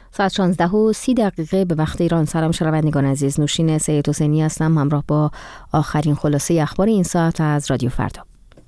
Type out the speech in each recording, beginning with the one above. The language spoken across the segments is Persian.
ساعت 16:30 به وقت ایران. سلام شنوندگان عزیز، نوشین سید حسینی هستم همراه با آخرین خلاصه اخبار این ساعت از رادیو فردا.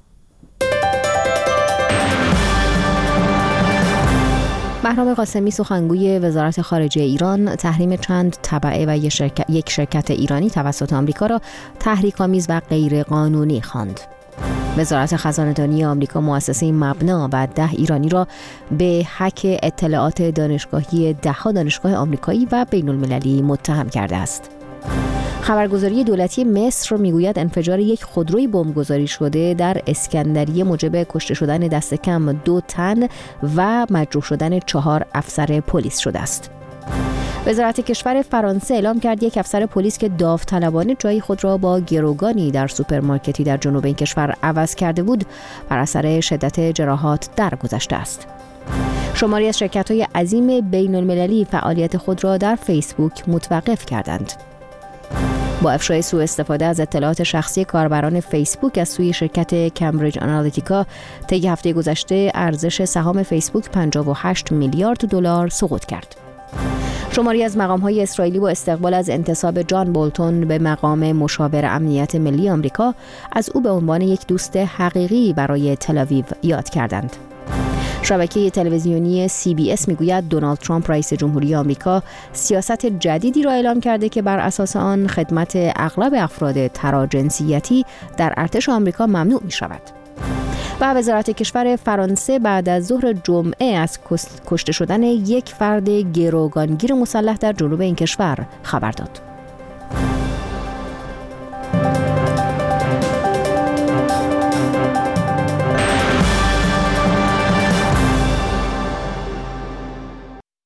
بهرام قاسمی سخنگوی وزارت خارجه ایران تحریم چند تبعه و یک شرکت ایرانی توسط آمریکا را تحریک‌آمیز و غیر قانونی خواند. وزارت خزانه‌داری آمریکا مؤسسه مبنا و 10 ایرانی را به هک اطلاعات دانشگاهی 10 دانشگاه آمریکایی و بین‌المللی متهم کرده است. خبرگزاری دولتی مصر میگوید انفجار یک خودروی بمبگذاری شده در اسکندریه موجب کشته شدن دست کم 2 تن و مجروح شدن 4 افسر پلیس شده است. وزارت کشور فرانسه اعلام کرد یک افسر پلیس که داوطلبانه جای خود را با گروگانی در سوپرمارکتی در جنوب این کشور عوض کرده بود بر اثر شدت جراحات درگذشته است. شماری از شرکت‌های عظیم بین‌المللی فعالیت خود را در فیسبوک متوقف کردند. با افشای سوء استفاده از اطلاعات شخصی کاربران فیسبوک از سوی شرکت کمبریج آنالیتیکا طی هفته گذشته ارزش سهام فیسبوک 58 میلیارد دلار سقوط کرد. شماری از مقام‌های اسرائیلی با استقبال از انتصاب جان بولتون به مقام مشاور امنیت ملی آمریکا از او به عنوان یک دوست حقیقی برای تل‌آویو یاد کردند. شبکه تلویزیونی CBS میگوید دونالد ترامپ رئیس جمهوری آمریکا سیاست جدیدی را اعلام کرده که بر اساس آن خدمت اغلب افراد تراجنسیتی در ارتش آمریکا ممنوع می شود. و وزارت کشور فرانسه بعد از ظهر جمعه از کشته شدن یک فرد گروگانگیر مسلح در جنوب این کشور خبر داد.